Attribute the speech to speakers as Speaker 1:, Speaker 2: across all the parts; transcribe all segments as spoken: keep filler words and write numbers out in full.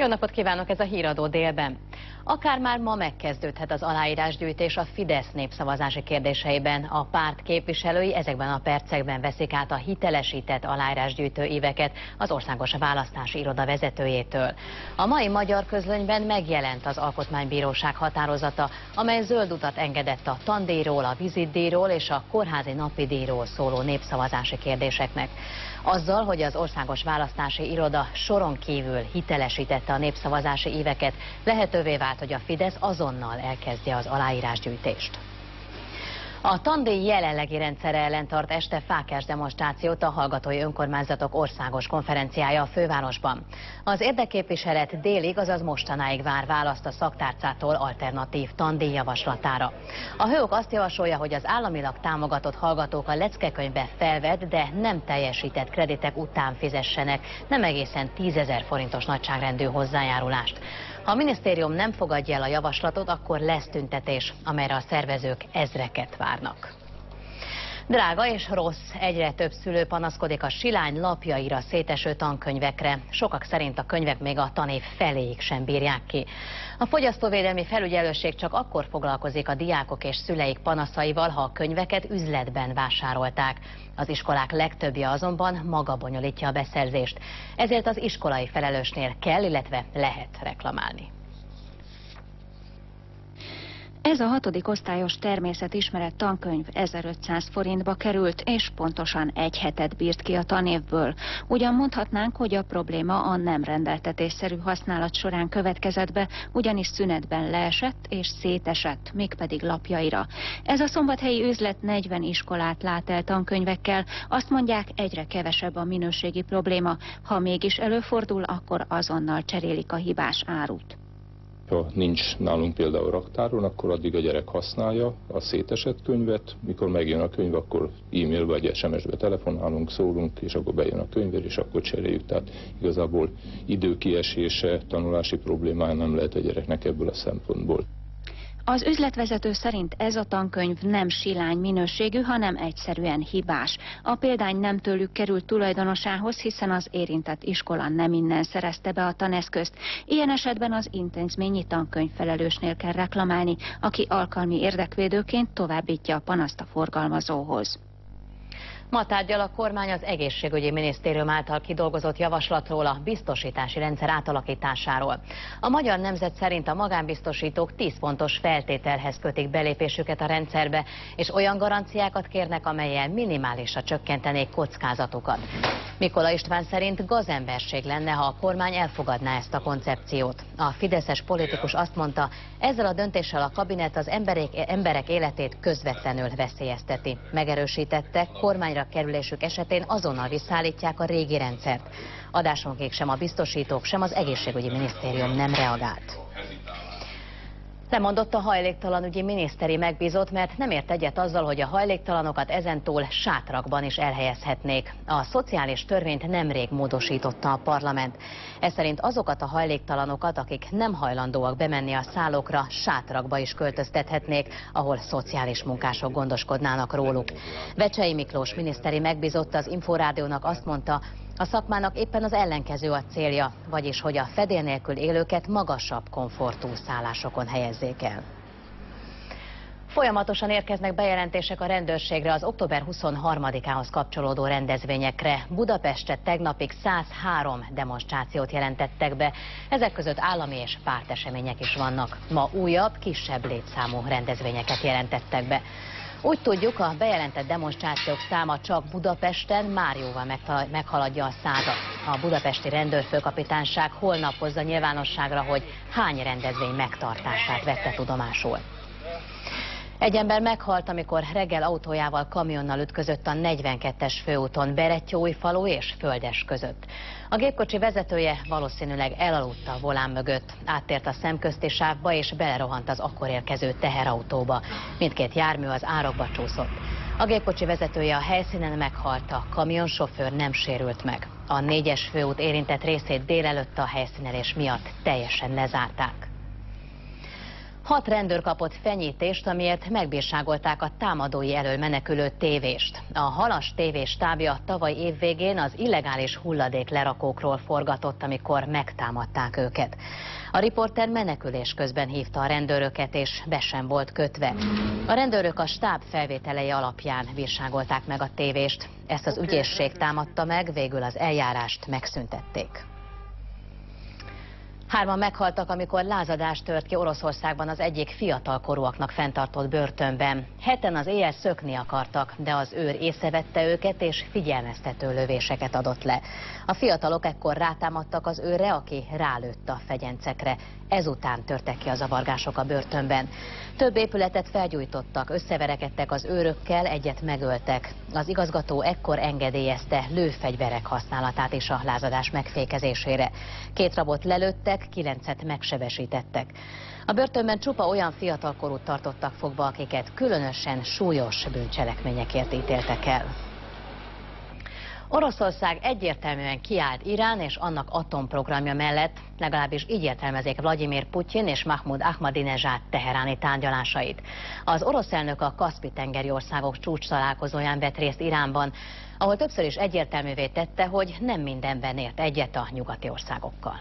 Speaker 1: Jó napot kívánok, ez a Híradó délben. Akár már ma megkezdődhet az aláírásgyűjtés a Fidesz népszavazási kérdéseiben. A párt képviselői ezekben a percekben veszik át a hitelesített aláírásgyűjtő éveket az Országos Választási Iroda vezetőjétől. A mai Magyar Közlönyben megjelent az Alkotmánybíróság határozata, amely zöld utat engedett a tandíjról, a vizitdíjról és a kórházi napidíjról szóló népszavazási kérdéseknek. Azzal, hogy az Országos Választási Iroda soron kívül hitelesítette a népszavazási éveket, lehetővé vált, hogy a Fidesz azonnal elkezdje az aláírásgyűjtést. A tandíj jelenlegi rendszere ellen tart este fáklyás demonstrációt a Hallgatói Önkormányzatok Országos Konferenciája a fővárosban. Az érdekképviselet délig, azaz mostanáig vár választ a szaktárcától alternatív tandíj javaslatára. A hőok azt javasolja, hogy az államilag támogatott hallgatók a leckekönyvbe felvett, de nem teljesített kreditek után fizessenek nem egészen tízezer forintos nagyságrendű hozzájárulást. Ha a minisztérium nem fogadja el a javaslatot, akkor lesz tüntetés, amelyre a szervezők ezreket várnak. Drága és rossz, egyre több szülő panaszkodik a Silány lapjaira széteső tankönyvekre. Sokak szerint a könyvek még a tanév feléig sem bírják ki. A fogyasztóvédelmi felügyelőség csak akkor foglalkozik a diákok és szüleik panaszaival, ha a könyveket üzletben vásárolták. Az iskolák legtöbbje azonban maga bonyolítja a beszerzést. Ezért az iskolai felelősnél kell, illetve lehet reklamálni.
Speaker 2: Ez a hatodik osztályos természetismeret tankönyv ezerötszáz forintba került, és pontosan egy hetet bírt ki a tanévből. Ugyan mondhatnánk, hogy a probléma a nem rendeltetésszerű használat során következett be, ugyanis szünetben leesett és szétesett, mégpedig lapjaira. Ez a szombathelyi üzlet negyven iskolát lát el tankönyvekkel, azt mondják, egyre kevesebb a minőségi probléma. Ha mégis előfordul, akkor azonnal cserélik a hibás árut.
Speaker 3: Ha nincs nálunk például raktáron, akkor addig a gyerek használja a szétesett könyvet, mikor megjön a könyv, akkor e-mail vagy es em es-be telefonálunk, szólunk, és akkor bejön a könyvér, és akkor cseréljük. Tehát igazából időkiesése, tanulási problémája nem lehet a gyereknek ebből a szempontból.
Speaker 2: Az üzletvezető szerint ez a tankönyv nem silány minőségű, hanem egyszerűen hibás. A példány nem tőlük került tulajdonosához, hiszen az érintett iskola nem innen szerezte be a taneszközt. Ilyen esetben az intézményi tankönyvfelelősnél kell reklamálni, aki alkalmi érdekvédőként továbbítja a panaszt a forgalmazóhoz.
Speaker 1: Ma tárgyal a kormány az egészségügyi minisztérium által kidolgozott javaslatról, a biztosítási rendszer átalakításáról. A Magyar Nemzet szerint a magánbiztosítók tíz pontos feltételhez kötik belépésüket a rendszerbe, és olyan garanciákat kérnek, amellyel minimálisra csökkentenék kockázatokat. Mikola István szerint gazemberség lenne, ha a kormány elfogadná ezt a koncepciót. A fideszes politikus azt mondta, ezzel a döntéssel a kabinet az emberek, emberek életét közvetlenül veszélyezteti. Megerősítette, kormányra kerülésük esetén azonnal visszaállítják a régi rendszert. Adásunkig sem a biztosítók, sem az egészségügyi minisztérium nem reagált. Lemondott a hajléktalanügyi miniszteri megbízott, mert nem ért egyet azzal, hogy a hajléktalanokat ezentúl sátrakban is elhelyezhetnék. A szociális törvényt nemrég módosította a parlament. Ez szerint azokat a hajléktalanokat, akik nem hajlandóak bemenni a szállókra, sátrakba is költöztethetnék, ahol szociális munkások gondoskodnának róluk. Vecsei Miklós miniszteri megbízott az Inforádiónak azt mondta, a szakmának éppen az ellenkező a célja, vagyis hogy a fedél nélkül élőket magasabb komfortú szállásokon helyezzék el. Folyamatosan érkeznek bejelentések a rendőrségre az október huszonharmadikához kapcsolódó rendezvényekre. Budapestre tegnapig százhárom demonstrációt jelentettek be, ezek között állami és pártesemények is vannak. Ma újabb, kisebb létszámú rendezvényeket jelentettek be. Úgy tudjuk, a bejelentett demonstrációk száma csak Budapesten már jóval meghaladja a százat. A budapesti rendőrfőkapitányság holnap hozza nyilvánosságra, hogy hány rendezvény megtartását vette tudomásul. Egy ember meghalt, amikor reggel autójával kamionnal ütközött a negyvenkettes főúton Berettyóújfalu és Földes között. A gépkocsi vezetője valószínűleg elaludta a volán mögött, áttért a szemközti sávba és belerohant az akkor érkező teherautóba. Mindkét jármű az árokba csúszott. A gépkocsi vezetője a helyszínen meghalt, a kamionsofőr nem sérült meg. A négyes főút érintett részét délelőtt a helyszínelés miatt teljesen lezárták. Hat rendőr kapott fenyítést, amiért megbírságolták a támadói elől menekülő tévést. A Halas tévés stábja tavaly év végén az illegális hulladék lerakókról forgatott, amikor megtámadták őket. A riporter menekülés közben hívta a rendőröket, és be sem volt kötve. A rendőrök a stáb felvételei alapján bírságolták meg a tévést. Ezt az ügyészség támadta meg, végül az eljárást megszüntették. Hárman meghaltak, amikor lázadás tört ki Oroszországban az egyik fiatalkorúaknak fenntartott börtönben. Heten az éjjel szökni akartak, de az őr észrevette őket és figyelmeztető lövéseket adott le. A fiatalok ekkor rátámadtak az őrre, aki rálőtt a fegyencekre. Ezután törtek ki a zavargások a börtönben. Több épületet felgyújtottak, összeverekedtek az őrökkel, egyet megöltek. Az igazgató ekkor engedélyezte lőfegyverek használatát is a lázadás megfékezésére. Két rabot lelőttek, kilencet megsebesítettek. A börtönben csupa olyan fiatalkorút tartottak fogva, akiket különösen súlyos bűncselekményekért ítéltek el. Oroszország egyértelműen kiállt Irán és annak atomprogramja mellett, legalábbis így értelmezik Vladimir Putyin és Mahmud Ahmadinezsad teheráni tárgyalásait. Az orosz elnök a Kaszpi-tengeri országok csúcs találkozóján vett részt Iránban, ahol többször is egyértelművé tette, hogy nem mindenben ért egyet a nyugati országokkal.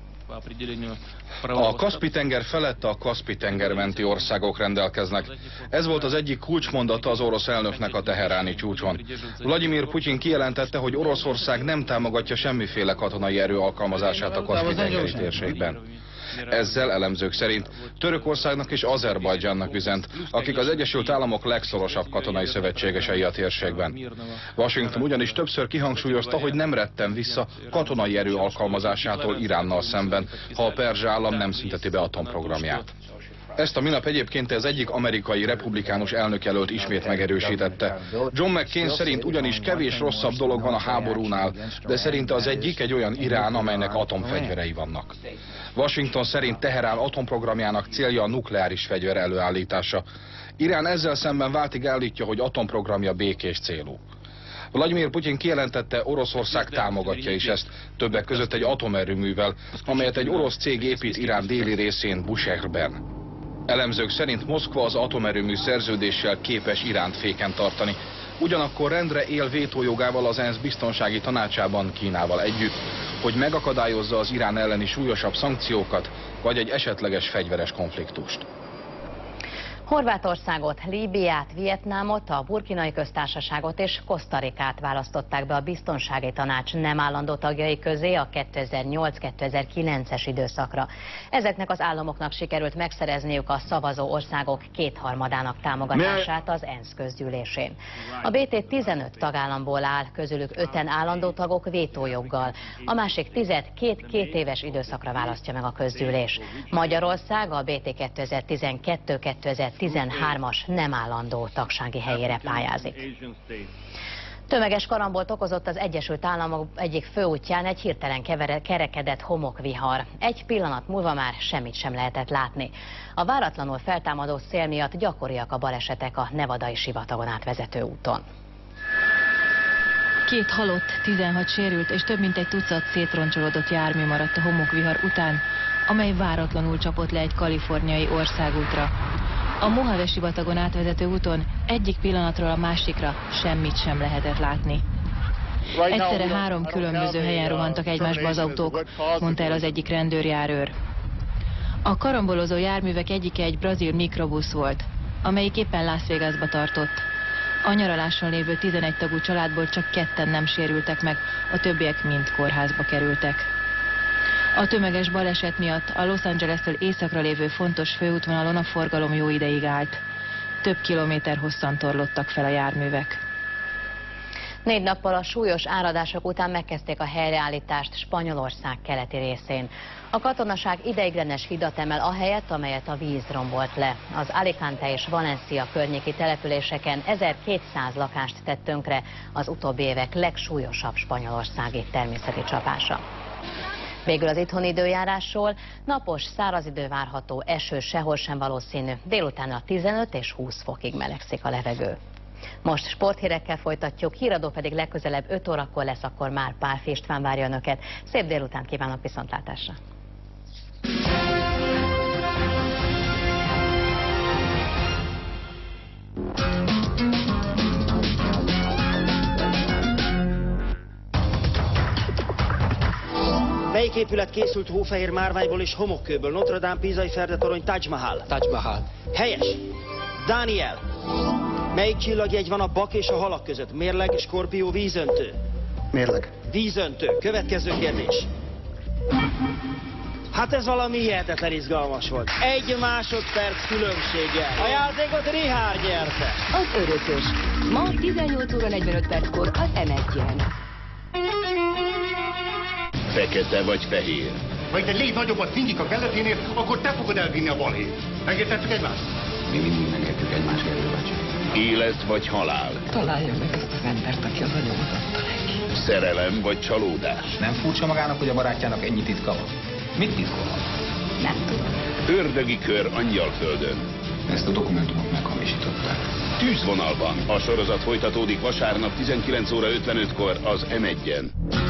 Speaker 4: A Kaszpi-tenger felett a Kaszpi-tenger menti országok rendelkeznek. Ez volt az egyik kulcsmondata az orosz elnöknek a teheráni csúcson. Vladimir Putyin kijelentette, hogy Oroszország nem támogatja semmiféle katonai erő alkalmazását a Kaszpi-tengeri térségben. Ezzel elemzők szerint Törökországnak és Azerbajdzsánnak üzent, akik az Egyesült Államok legszorosabb katonai szövetségesei a térségben. Washington ugyanis többször kihangsúlyozta, hogy nem retten vissza katonai erő alkalmazásától Iránnal szemben, ha a perzsa állam nem szünteti be atomprogramját. Ezt a minap egyébként az egyik amerikai republikánus elnökjelölt ismét megerősítette. John McCain szerint ugyanis kevés rosszabb dolog van a háborúnál, de szerinte az egyik egy olyan Irán, amelynek atomfegyverei vannak. Washington szerint Teherán atomprogramjának célja a nukleáris fegyver előállítása. Irán ezzel szemben váltig állítja, hogy atomprogramja békés célú. Vladimir Putyin kijelentette, Oroszország támogatja is ezt, többek között egy atomerőművel, amelyet egy orosz cég épít Irán déli részén, Bushehrben. Elemzők szerint Moszkva az atomerőmű szerződéssel képes Iránt féken tartani. Ugyanakkor rendre él vétójogával az ENSZ biztonsági tanácsában Kínával együtt, hogy megakadályozza az Irán elleni súlyosabb szankciókat, vagy egy esetleges fegyveres konfliktust.
Speaker 1: Horvátországot, Líbiát, Vietnámot, a Burkinai Köztársaságot és Kosztarikát választották be a Biztonsági Tanács nem állandó tagjai közé a kétezer-nyolc kétezer-kilences időszakra. Ezeknek az államoknak sikerült megszerezniük a szavazó országok kétharmadának támogatását az ENSZ közgyűlésén. A bé té tizenöt tagállamból áll, közülük öten állandó tagok vétójoggal. A másik tizet két két éves időszakra választja meg a közgyűlés. Magyarország a bé té kétezer-tizenkettő kétezer-tizenhármas nem állandó tagsági helyére pályázik. Tömeges karambolt okozott az Egyesült Államok egyik főútján egy hirtelen kevere, kerekedett homokvihar. Egy pillanat múlva már semmit sem lehetett látni. A váratlanul feltámadó szél miatt gyakoriak a balesetek a nevadai sivatagon átvezető úton.
Speaker 5: Két halott, tizenhat sérült és több mint egy tucat szétroncsolódott jármű maradt a homokvihar után, amely váratlanul csapott le egy kaliforniai országútra. A Mojave sivatagon átvezető úton egyik pillanatról a másikra semmit sem lehetett látni. Egyszerre három különböző helyen rohantak egymásba az autók, mondta el az egyik rendőrjárőr. A karambolozó járművek egyike egy brazil mikrobusz volt, amelyik éppen Las Vegasba tartott. A nyaraláson lévő tizenegy tagú családból csak ketten nem sérültek meg, a többiek mind kórházba kerültek. A tömeges baleset miatt a Los Angeles-től északra lévő fontos főútvonalon a forgalom jó ideig állt. Több kilométer hosszan torlottak fel a járművek.
Speaker 1: Négy nappal a súlyos áradások után megkezdték a helyreállítást Spanyolország keleti részén. A katonaság ideiglenes hidat emel ahelyett, amelyet a víz rombolt le. Az Alicante és Valencia környéki településeken ezerkétszáz lakást tett tönkre az utóbbi évek legsúlyosabb spanyolországi természeti csapása. Végül az itthoni időjárásról: napos, száraz idő várható, eső sehol sem valószínű, délután a tizenöt és húsz fokig melegszik a levegő. Most sporthírekkel folytatjuk, híradó pedig legközelebb öt órakor lesz, akkor már Pálffy István várja önöket. Szép délután kívánok, viszontlátásra!
Speaker 6: Melyik épület készült hófehér márványból és homokkőből? Notre Dame, Pízai Ferdetorony, Taj Mahal.
Speaker 7: Taj Mahal.
Speaker 6: Helyes. Dániel. Melyik csillagjegy van a bak és a halak között? Mérleg, skorpió, vízöntő.
Speaker 7: Mérleg.
Speaker 6: Vízöntő. Következő kérdés. Hát ez valami hihetetlen izgalmas volt. Egy másodperc különbséggel. A játékot Richard nyerte.
Speaker 8: Az örökös. Ma tizennyolc óra negyvenöt perckor az em egyen.
Speaker 9: Fekete vagy fehér?
Speaker 10: Ha itt egy légy nagyobbat fingik a kelleténél, akkor te fogod elvinni a balhét. Megértettük egymást?
Speaker 9: Mi mindig megértjük egymás érőbácsi. Élet vagy halál?
Speaker 11: Találja meg azt az embert, aki az anyamat adta neki.
Speaker 9: Szerelem vagy csalódás?
Speaker 7: Nem furcsa magának, hogy a barátjának ennyi titka van? Mit titkolhat?
Speaker 11: Nem tudom.
Speaker 9: Ördögi kör Angyalföldön.
Speaker 7: Ezt a dokumentumot meghamisították.
Speaker 9: Tűzvonalban. A sorozat folytatódik vasárnap tizenkilenc óra ötvenötkor az em egyen.